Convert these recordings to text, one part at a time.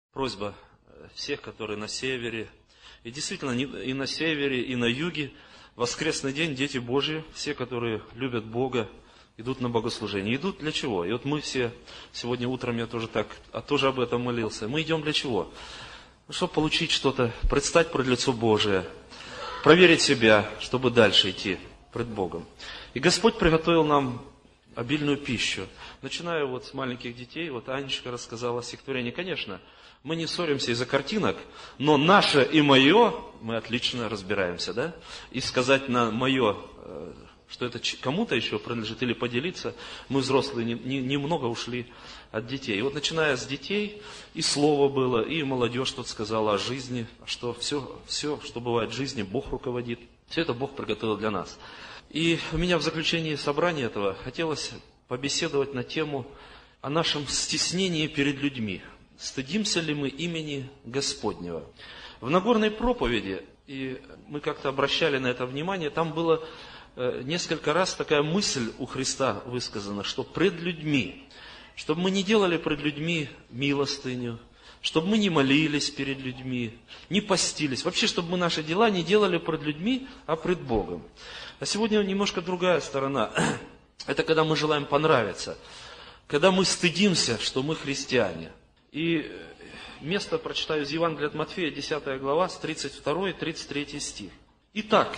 Просьба всех, которые на севере, и действительно и на севере, и на юге, в воскресный день дети Божьи, все, которые любят Бога, идут на богослужение. Идут для чего? И вот мы все, сегодня утром я тоже об этом молился. Мы идем для чего? Чтобы получить что-то, предстать пред лицо Божие, проверить себя, чтобы дальше идти пред Богом. И Господь приготовил нам обильную пищу. Начиная вот с маленьких детей, вот Анечка рассказала о стихотворении. Конечно, мы не ссоримся из-за картинок, но наше и мое мы отлично разбираемся, да? И сказать на мое, что это кому-то еще принадлежит, или поделиться, мы взрослые немного ушли от детей. И вот начиная с детей, и слово было, и молодежь тут сказала о жизни, что все, что бывает в жизни, Бог руководит. Все это Бог приготовил для нас. И у меня в заключении собрания этого хотелось побеседовать на тему о нашем стеснении перед людьми. Стыдимся ли мы имени Господнего? В Нагорной проповеди, и мы как-то обращали на это внимание, там было несколько раз такая мысль у Христа высказана, что пред людьми, чтобы мы не делали пред людьми милостыню, чтобы мы не молились перед людьми, не постились. Вообще, чтобы мы наши дела не делали пред людьми, а пред Богом. А сегодня немножко другая сторона. Это когда мы желаем понравиться. Когда мы стыдимся, что мы христиане. И место прочитаю из Евангелия от Матфея, 10 глава, с 32 и 33 стих. Итак,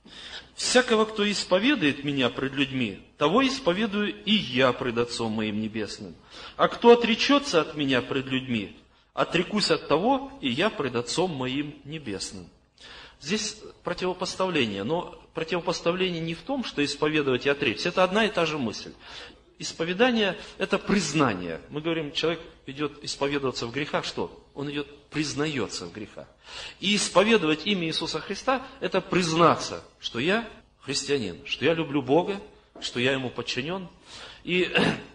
всякого, кто исповедует меня пред людьми, того исповедую и я пред Отцом моим Небесным. А кто отречется от меня пред людьми, отрекусь от того, и я пред Отцом моим Небесным. Здесь противопоставление, но противопоставление не в том, что исповедовать и отречься. Это одна и та же мысль. Исповедание – это признание. Мы говорим, человек идет исповедоваться в грехах, что? Он идет, признается в грехах. И исповедовать имя Иисуса Христа – это признаться, что я христианин, что я люблю Бога, что я Ему подчинен. И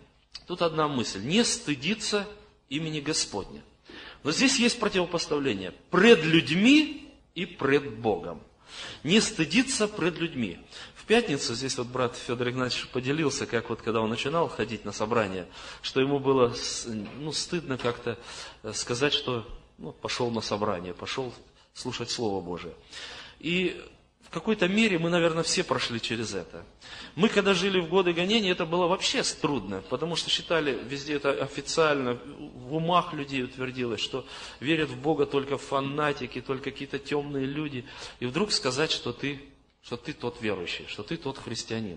тут одна мысль – не стыдиться имени Господня. Но здесь есть противопоставление – пред людьми и пред Богом. Не стыдиться пред людьми. В пятницу здесь вот брат Федор Игнатьевич поделился, как вот когда он начинал ходить на собрание, что ему было стыдно как-то сказать, что пошел на собрание, пошел слушать Слово Божие. И в какой-то мере мы, наверное, все прошли через это. Мы, когда жили в годы гонения, это было вообще трудно, потому что считали, везде это официально, в умах людей утвердилось, что верят в Бога только фанатики, только какие-то темные люди. И вдруг сказать, что ты тот верующий, что ты тот христианин.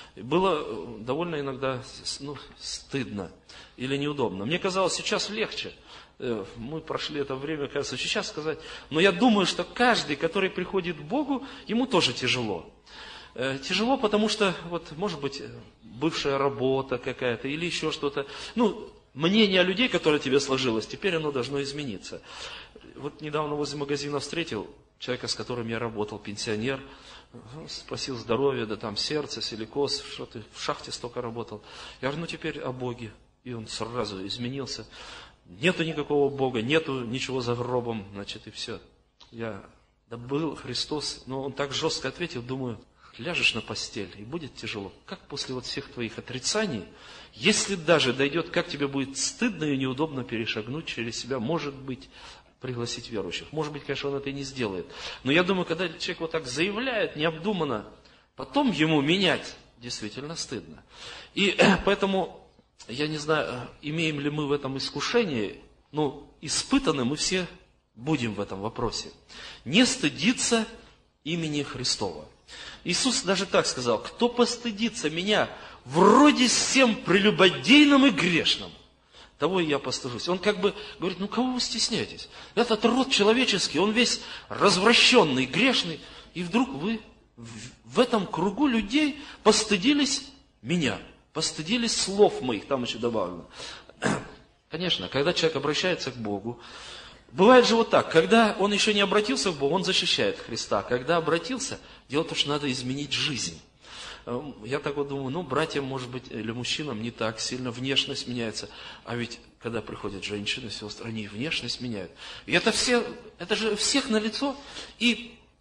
Было довольно иногда стыдно или неудобно. Мне казалось, сейчас легче. Мы прошли это время, кажется, сейчас сказать. Но я думаю, что каждый, который приходит к Богу, ему тоже тяжело. Тяжело, потому что, может быть, бывшая работа какая-то или еще что-то. Мнение людей, которое тебе сложилось, теперь оно должно измениться. Вот недавно возле магазина встретил человека, с которым я работал, пенсионер. Спросил здоровья, да там сердце, силикоз, что ты в шахте столько работал. Я говорю, теперь о Боге. И он сразу изменился. Нету никакого Бога, нету ничего за гробом, и все. Был Христос, но он так жестко ответил, думаю, ляжешь на постель, и будет тяжело. Как после всех твоих отрицаний, если даже дойдет, как тебе будет стыдно и неудобно перешагнуть через себя, может быть, пригласить верующих. Может быть, конечно, он это и не сделает. Но я думаю, когда человек так заявляет, необдуманно, потом ему менять действительно стыдно. И поэтому, я не знаю, имеем ли мы в этом искушении, но испытаны мы все будем в этом вопросе. Не стыдиться имени Христова. Иисус даже так сказал, кто постыдится меня вроде всем прелюбодейным и грешным, того и я постыжусь. Он говорит, кого вы стесняетесь? Этот род человеческий, он весь развращенный, грешный. И вдруг вы в этом кругу людей постыдились меня, постыдились слов моих, там еще добавлено. Конечно, когда человек обращается к Богу, бывает же так, когда он еще не обратился к Богу, он защищает Христа. Когда обратился, дело в том, что надо изменить жизнь. Я так думаю, братьям, может быть, или мужчинам не так сильно внешность меняется. А ведь, когда приходят женщины, сестры, они внешность меняют. И это же всех налицо. И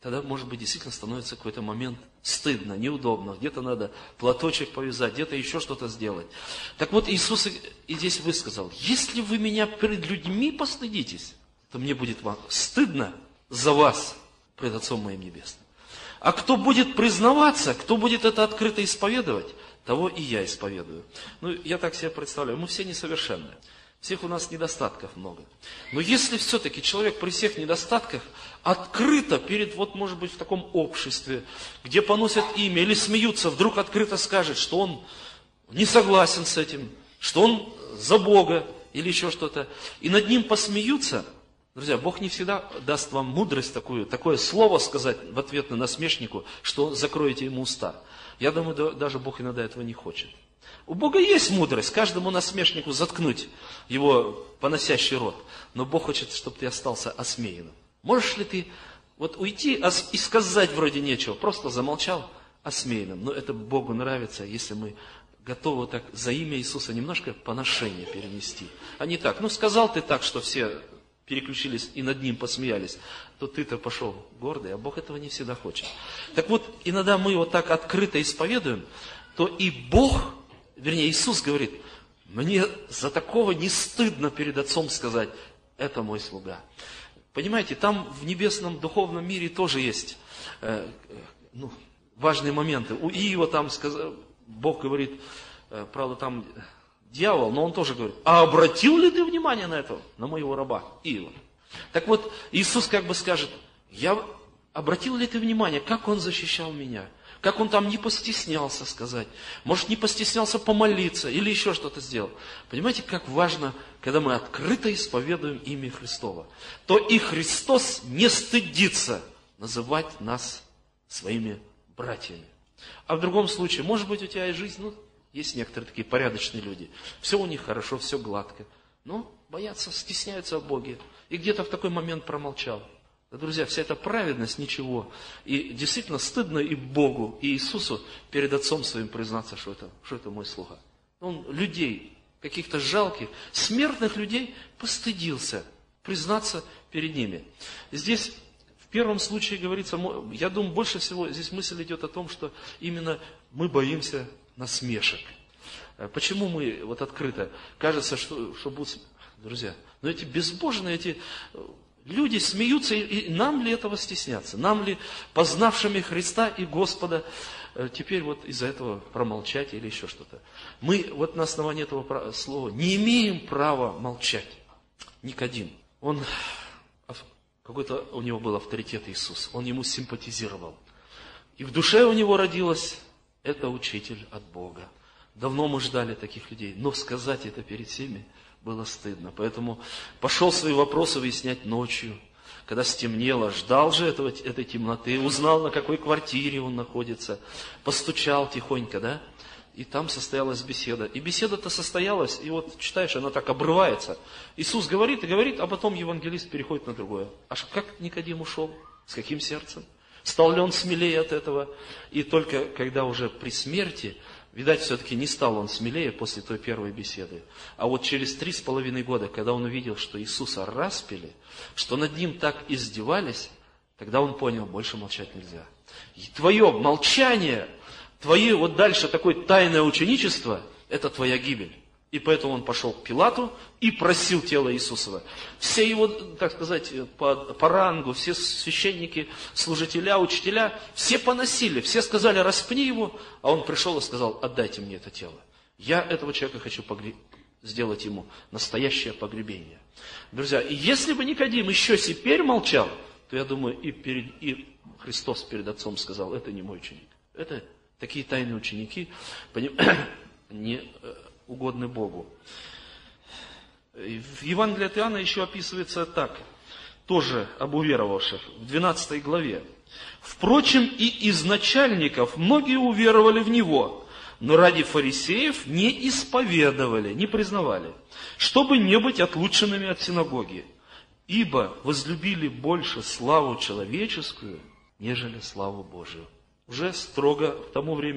тогда, может быть, действительно становится какой-то момент стыдно, неудобно. Где-то надо платочек повязать, где-то еще что-то сделать. Так вот, Иисус и здесь высказал: если вы меня перед людьми постыдитесь, то мне будет вам стыдно за вас пред Отцом моим Небесным. А кто будет признаваться, кто будет это открыто исповедовать, того и я исповедую. Ну, я так себе представляю, мы все несовершенны. Всех у нас недостатков много. Но если все-таки человек при всех недостатках открыто перед, вот может быть в таком обществе, где поносят имя или смеются, вдруг открыто скажет, что он не согласен с этим, что он за Бога или еще что-то, и над ним посмеются, друзья, Бог не всегда даст вам мудрость такое слово сказать в ответ на насмешнику, что закроете ему уста. Я думаю, даже Бог иногда этого не хочет. У Бога есть мудрость каждому насмешнику заткнуть его поносящий рот. Но Бог хочет, чтобы ты остался осмеянным. Можешь ли ты вот уйти и сказать вроде нечего, просто замолчал осмеянным. Но это Богу нравится, если мы готовы так за имя Иисуса немножко поношение перенести. А не так, сказал ты так, что все переключились и над ним посмеялись, то ты-то пошел гордый, а Бог этого не всегда хочет. Так вот, иногда мы вот так открыто исповедуем, то и Бог, вернее, Иисус говорит: мне за такого не стыдно перед Отцом сказать, это мой слуга. Понимаете, там в небесном духовном мире тоже есть важные моменты. У Иова там Бог говорит, правда, там дьявол, но он тоже говорит: а обратил ли ты внимание на это, на моего раба Иова? Так вот, Иисус как бы скажет: обратил ли ты внимание, как он защищал меня? Как он там не постеснялся сказать, может, не постеснялся помолиться или еще что-то сделал. Понимаете, как важно, когда мы открыто исповедуем имя Христово, то и Христос не стыдится называть нас своими братьями. А в другом случае, может быть, у тебя и жизнь, есть некоторые такие порядочные люди, все у них хорошо, все гладко, но боятся, стесняются о Боге, и где-то в такой момент промолчал. Друзья, вся эта праведность ничего. И действительно стыдно и Богу, и Иисусу перед Отцом Своим признаться, что это мой слуга. Он людей, каких-то жалких, смертных людей постыдился признаться перед ними. Здесь в первом случае говорится, я думаю, больше всего здесь мысль идет о том, что именно мы боимся насмешек. Почему мы открыто? Кажется, что будут... Друзья, но эти безбожные, люди смеются, и нам ли этого стесняться? Нам ли, познавшими Христа и Господа, теперь из-за этого промолчать или еще что-то? Мы на основании этого слова не имеем права молчать. Никодим. Какой-то у него был авторитет Иисус. Он ему симпатизировал. И в душе у него родилось: это учитель от Бога. Давно мы ждали таких людей, но сказать это перед всеми было стыдно. Поэтому пошел свои вопросы выяснять ночью, когда стемнело, ждал же этой темноты, узнал, на какой квартире он находится, постучал тихонько, да? И там состоялась беседа. И беседа-то состоялась, и читаешь, она так обрывается. Иисус говорит и говорит, а потом евангелист переходит на другое. Аж как Никодим ушел? С каким сердцем? Стал ли он смелее от этого? И только когда уже при смерти, видать, все-таки не стал он смелее после той первой беседы. А через 3,5 года, когда он увидел, что Иисуса распяли, что над ним так издевались, тогда он понял, больше молчать нельзя. И твое молчание, твое дальше такое тайное ученичество, это твоя гибель. И поэтому он пошел к Пилату и просил тело Иисусова. Все его, так сказать, по рангу, все священники, служителя, учителя, все поносили, все сказали: распни его, а он пришел и сказал: отдайте мне это тело. Я этого человека хочу сделать ему настоящее погребение. Друзья, и если бы Никодим еще теперь молчал, то я думаю, и Христос перед Отцом сказал: это не мой ученик. Это такие тайные ученики, не угодны Богу. В Евангелии от Иоанна еще описывается так, тоже об уверовавших, в 12 главе. «Впрочем, и из начальников многие уверовали в Него, но ради фарисеев не исповедовали, не признавали, чтобы не быть отлученными от синагоги, ибо возлюбили больше славу человеческую, нежели славу Божию». Уже строго, к тому времени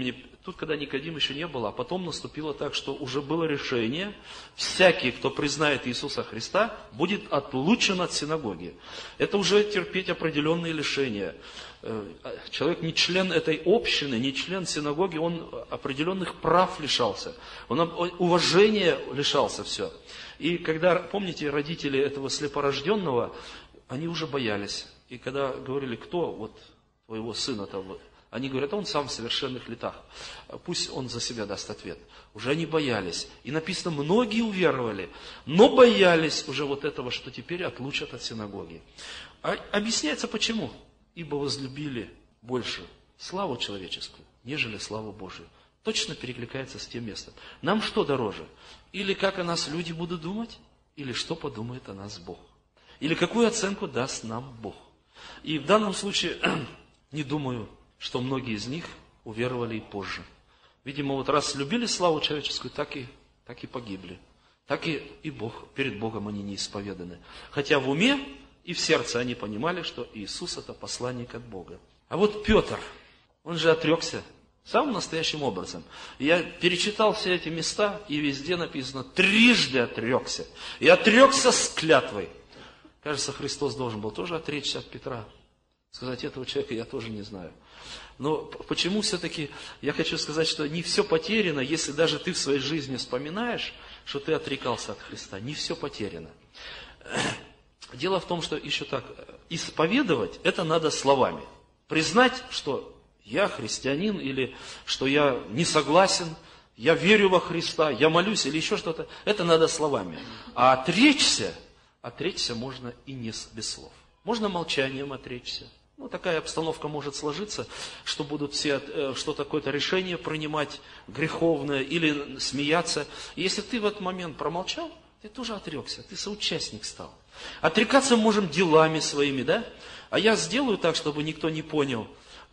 Тут, когда Никодим еще не было, а потом наступило так, что уже было решение, всякий, кто признает Иисуса Христа, будет отлучен от синагоги. Это уже терпеть определенные лишения. Человек не член этой общины, не член синагоги, он определенных прав лишался. Он уважения лишался все. И когда, помните, родители этого слепорожденного, они уже боялись. И когда говорили, кто вот твоего сына-то, они говорят, он сам в совершенных летах, пусть он за себя даст ответ. Уже они боялись. И написано, многие уверовали, но боялись уже вот этого, что теперь отлучат от синагоги. А объясняется почему? Ибо возлюбили больше славу человеческую, нежели славу Божию. Точно перекликается с тем местом. Нам что дороже? Или как о нас люди будут думать, или что подумает о нас Бог? Или какую оценку даст нам Бог? И в данном случае, не думаю, что многие из них уверовали и позже. Видимо, вот раз любили славу человеческую, так и погибли. Так и Бог, перед Богом они не исповеданы. Хотя в уме и в сердце они понимали, что Иисус это посланник от Бога. А вот Петр, он же отрекся самым настоящим образом. Я перечитал все эти места, и везде написано, трижды отрекся. И отрекся с клятвой. Кажется, Христос должен был тоже отречься от Петра. Сказать, этого человека я тоже не знаю. Но почему все-таки, я хочу сказать, что не все потеряно, если даже ты в своей жизни вспоминаешь, что ты отрекался от Христа. Не все потеряно. Дело в том, что еще так, исповедовать это надо словами. Признать, что я христианин, или что я не согласен, я верю во Христа, я молюсь, или еще что-то, это надо словами. А отречься можно и не без слов. Можно молчанием отречься. Ну, такая обстановка может сложиться, что будут все что-то, какое-то решение принимать греховное или смеяться. И если ты в этот момент промолчал, ты тоже отрекся, ты соучастник стал. Отрекаться можем делами своими, да? А я сделаю так, чтобы никто не понял.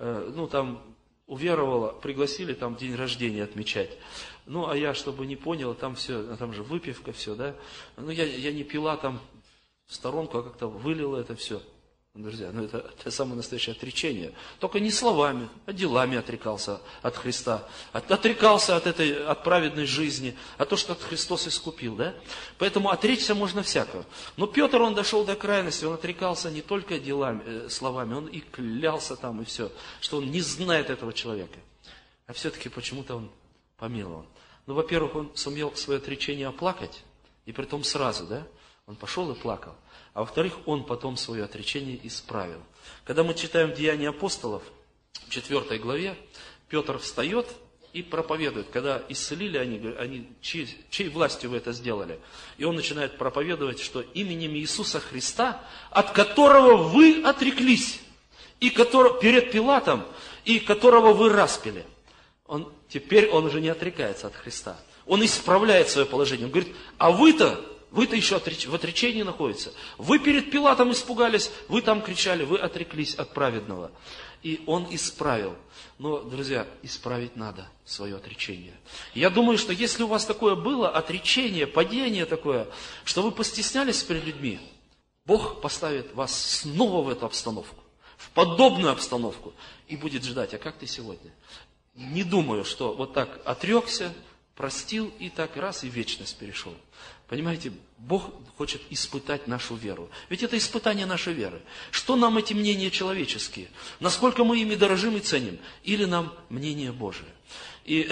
Уверовала, пригласили там день рождения отмечать. Ну, а я, чтобы не понял, там все, там же выпивка, все, да? Ну, я не пила там в сторонку, а как-то вылила это все. Друзья, это самое настоящее отречение. Только не словами, а делами отрекался от Христа. Отрекался от праведной жизни, от того, что Христос искупил. Да? Поэтому отречься можно всякого. Но Петр, он дошел до крайности, он отрекался не только делами, словами, он и клялся там, и все, что он не знает этого человека. А все-таки почему-то он помилован. Ну, во-первых, он сумел свое отречение оплакать, и притом сразу, да? Он пошел и плакал. А во-вторых, он потом свое отречение исправил. Когда мы читаем Деяния апостолов, в 4 главе, Петр встает и проповедует. Когда исцелили они чьей властью вы это сделали? И он начинает проповедовать, что именем Иисуса Христа, от которого вы отреклись, и перед Пилатом, и которого вы распяли. Теперь он уже не отрекается от Христа. Он исправляет свое положение. Он говорит, а вы-то еще в отречении находитесь. Вы перед Пилатом испугались, вы там кричали, вы отреклись от праведного. И он исправил. Но, друзья, исправить надо свое отречение. Я думаю, что если у вас такое было, отречение, падение такое, что вы постеснялись перед людьми, Бог поставит вас снова в эту обстановку, в подобную обстановку, и будет ждать, а как ты сегодня? Не думаю, что вот так отрекся, простил и так раз и в вечность перешел. Понимаете, Бог хочет испытать нашу веру. Ведь это испытание нашей веры. Что нам эти мнения человеческие? Насколько мы ими дорожим и ценим? Или нам мнение Божие? И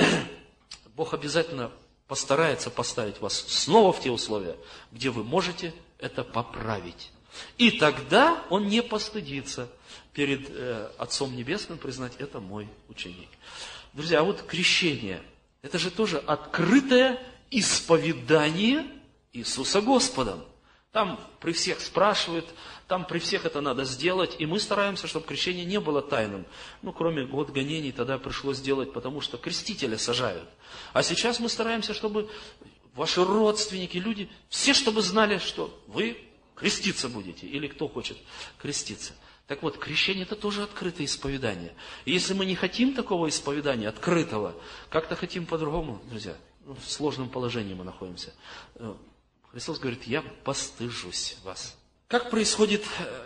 Бог обязательно постарается поставить вас снова в те условия, где вы можете это поправить. И тогда Он не постыдится перед Отцом Небесным признать, это мой ученик. Друзья, а вот крещение, это же тоже открытое исповедание Иисуса Господом. Там при всех спрашивают, там при всех это надо сделать, и мы стараемся, чтобы крещение не было тайным. Ну, кроме год гонений тогда пришлось сделать, потому что крестителя сажают. А сейчас мы стараемся, чтобы ваши родственники, люди, все, чтобы знали, что вы креститься будете, или кто хочет креститься. Так вот, крещение это тоже открытое исповедание. И если мы не хотим такого исповедания, открытого, как-то хотим по-другому, друзья, в сложном положении мы находимся. Христос говорит, я постыжусь вас. Как происходит,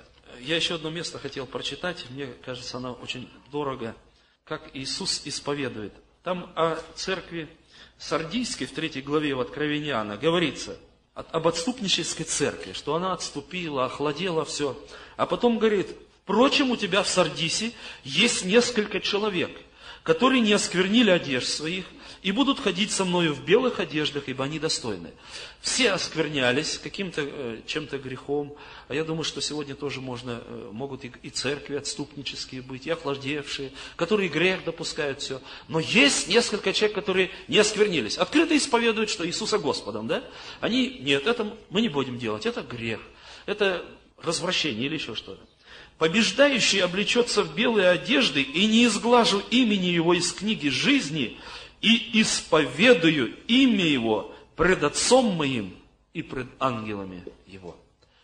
я еще одно место хотел прочитать, мне кажется, оно очень дорого, как Иисус исповедует. Там о церкви Сардийской в 3 главе в Откровении Иоанна говорится об отступнической церкви, что она отступила, охладела все. А потом говорит: впрочем, у тебя в Сардисе есть несколько человек, которые не осквернили одежд своих и будут ходить со мною в белых одеждах, ибо они достойны. Все осквернялись каким-то, чем-то грехом. А я думаю, что сегодня тоже могут и церкви отступнические быть, и охладевшие, которые грех допускают все. Но есть несколько человек, которые не осквернились. Открыто исповедуют, что Иисуса Господом, да? Нет, это мы не будем делать, это грех. Это развращение или еще что-то. Побеждающий облечется в белые одежды, и не изглажу имени его из книги жизни, и исповедую имя его пред Отцом моим и пред ангелами его.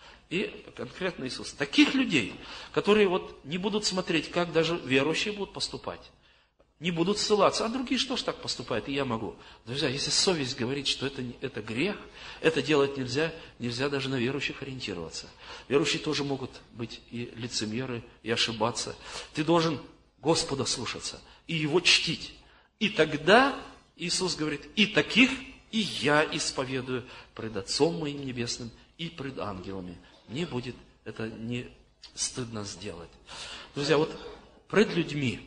И конкретно Иисус. Таких людей, которые не будут смотреть, как даже верующие будут поступать, не будут ссылаться. А другие что ж так поступают, и я могу. Друзья, если совесть говорит, что это грех, это делать нельзя, нельзя даже на верующих ориентироваться. Верующие тоже могут быть и лицемеры, и ошибаться. Ты должен Господа слушаться и Его чтить. И тогда Иисус говорит: и таких и я исповедую пред Отцом моим Небесным и пред ангелами. Мне будет это не стыдно сделать. Друзья, пред людьми,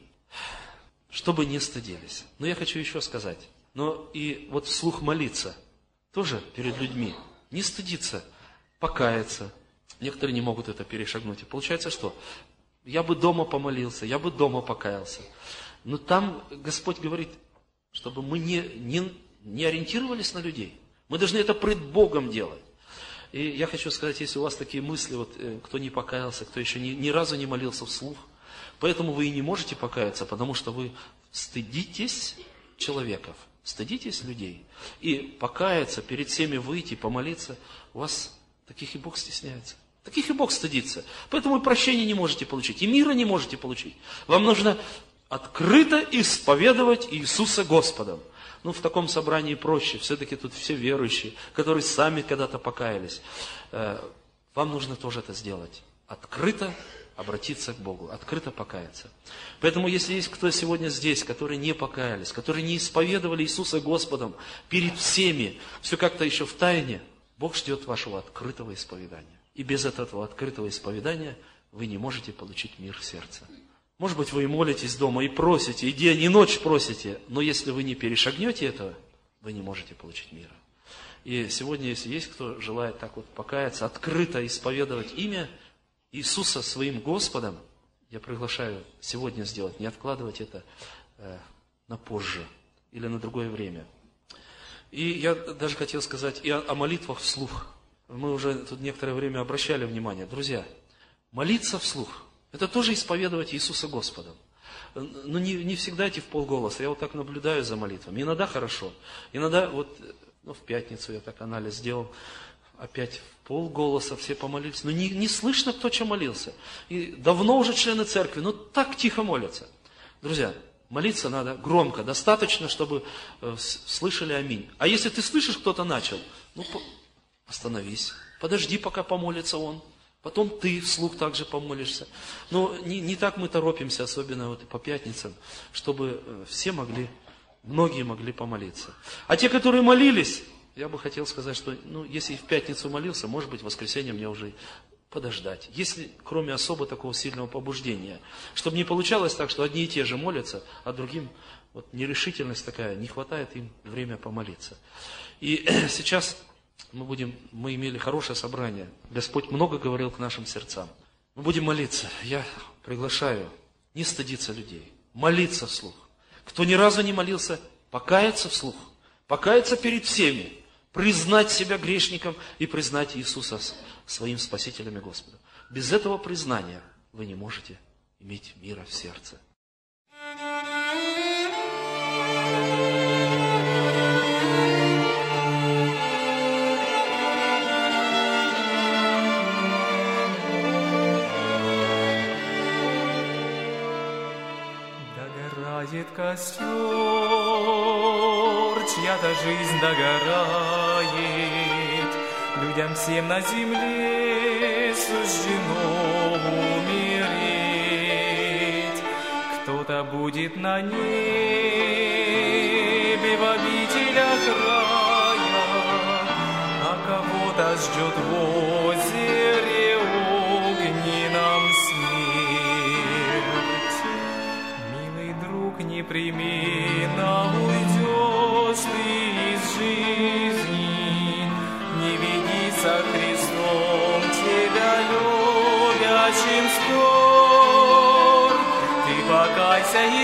чтобы не стыдились. Но я хочу еще сказать, но и вслух молиться, тоже перед людьми, не стыдиться, покаяться. Некоторые не могут это перешагнуть. И получается что? Я бы дома помолился, я бы дома покаялся. Но там Господь говорит, чтобы мы не ориентировались на людей. Мы должны это пред Богом делать. И я хочу сказать, если у вас такие мысли, кто не покаялся, кто еще ни разу не молился вслух, поэтому вы и не можете покаяться, потому что вы стыдитесь человеков, стыдитесь людей. И покаяться, перед всеми выйти, помолиться, у вас таких и Бог стесняется. Таких и Бог стыдится. Поэтому и прощения не можете получить, и мира не можете получить. Вам нужно открыто исповедовать Иисуса Господом. В таком собрании проще. Все-таки тут все верующие, которые сами когда-то покаялись. Вам нужно тоже это сделать. Открыто обратиться к Богу, открыто покаяться. Поэтому, если есть кто сегодня здесь, которые не покаялись, которые не исповедовали Иисуса Господом перед всеми, все как-то еще в тайне, Бог ждет вашего открытого исповедания. И без этого открытого исповедания вы не можете получить мир в сердце. Может быть, вы и молитесь дома, и просите, и день, и ночь просите, но если вы не перешагнете этого, вы не можете получить мира. И сегодня, если есть кто желает так покаяться, открыто исповедовать имя Иисуса своим Господом, я приглашаю сегодня сделать, не откладывать это на позже или на другое время. И я даже хотел сказать и о молитвах вслух. Мы уже тут некоторое время обращали внимание. Друзья, молиться вслух – это тоже исповедовать Иисуса Господом. Но не всегда идти в полголоса. Я так наблюдаю за молитвами. Иногда хорошо. Иногда в пятницу я так анализ сделал. Опять в полголоса все помолились. Но не слышно, кто чем молился. И давно уже члены церкви, но так тихо молятся. Друзья, молиться надо громко. Достаточно, чтобы слышали аминь. А если ты слышишь, кто-то начал, остановись. Подожди, пока помолится он. Потом ты вслух также помолишься. Но не так мы торопимся, особенно по пятницам, чтобы многие могли помолиться. А те, которые молились, я бы хотел сказать, что если в пятницу молился, может быть, в воскресенье мне уже подождать. Если, кроме особо такого сильного побуждения, чтобы не получалось так, что одни и те же молятся, а другим нерешительность такая, не хватает им время помолиться. И сейчас мы имели хорошее собрание. Господь много говорил к нашим сердцам. Мы будем молиться. Я приглашаю не стыдиться людей, молиться вслух. Кто ни разу не молился, покаяться вслух, покаяться перед всеми, признать себя грешником и признать Иисуса своим Спасителем и Господом. Без этого признания вы не можете иметь мира в сердце. Догорает костер, чья-то жизнь догорает, людям всем на земле суждено умереть. Кто-то будет на ней, милях рая, а кого-то ждет в озере огненном смерть. Милый друг, непременно уйдешь ты из жизни, не веди со Христом тебя любящим спор. Ты покайся и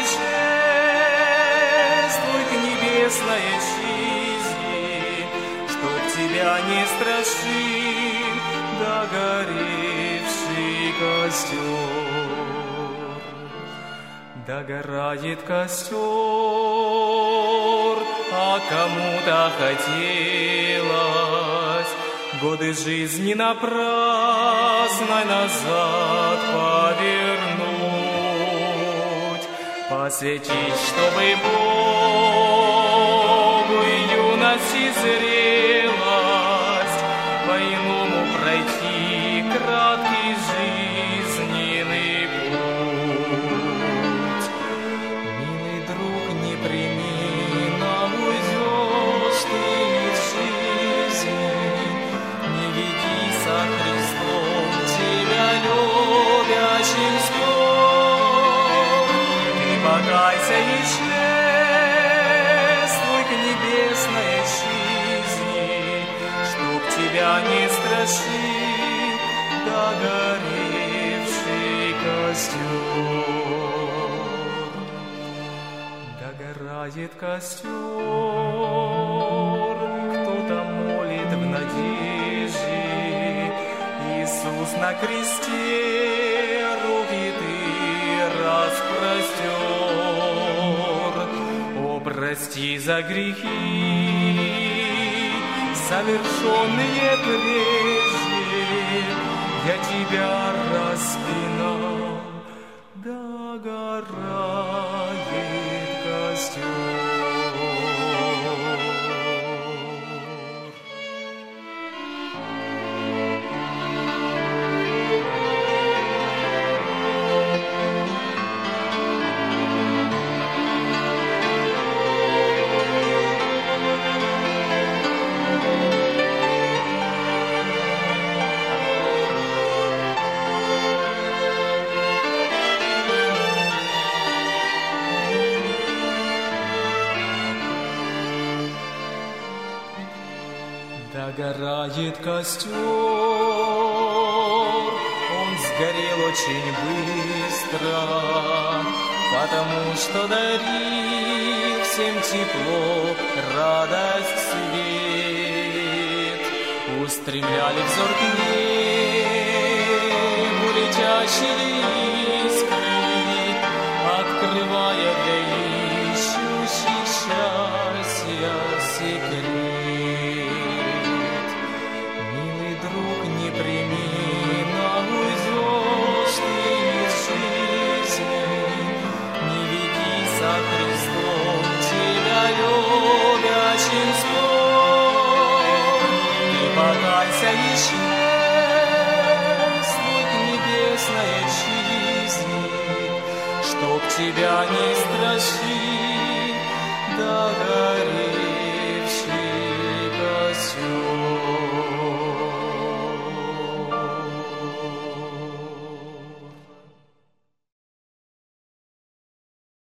шествуй к небесной жизни, чтоб тебя не страшил догоревший костер. Догорает костер, а кому-то хотелось годы жизни напрасно назад повернуть, посвятить, чтобы Богу юность и зрелость, по-иному пройти краткий жизненный путь. Милый друг, непременно уйдешь ты из жизни, не веди со Христом тебя любящим спор. Ты покайся и шествуй к небесной жизни, чтоб тебя не страшил догоревший костер. Догорает костер, кто-то молит в надежде, Иисус на кресте, руки ты распростер. О, прости за грехи, совершенные прежде, я тебя распинал, догорает костер. Догорает костер, он сгорел очень быстро, потому что дарил всем тепло, радость, свет. Устремляли взор к небу летящие искры, открывая для ищущих счастья секрет. Непременно уйдешь ты из жизни, не веди со Христом тебя любящим спор. Ты покайся и шествуй к небесной жизни, чтоб тебя не страшил